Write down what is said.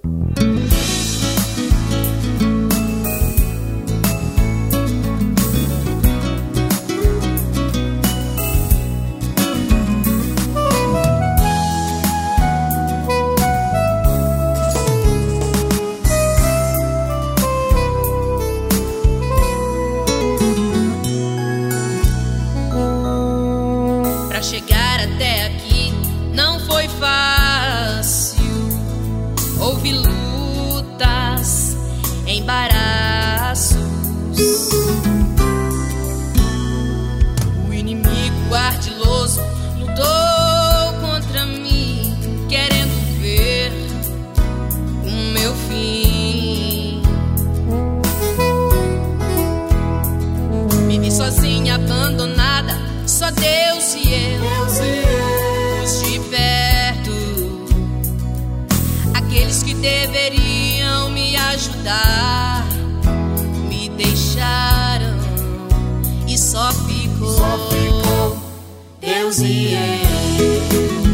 Pra chegar até aqui não foi fácil. Houve lutas, embaraços. O inimigo ardiloso lutou contra mim, querendo ver o meu fim. Me vi sozinha, abandonada, só Deus e eu, os de perto, aqueles que deveriam me ajudar, me deixaram e só ficou Deus e eu.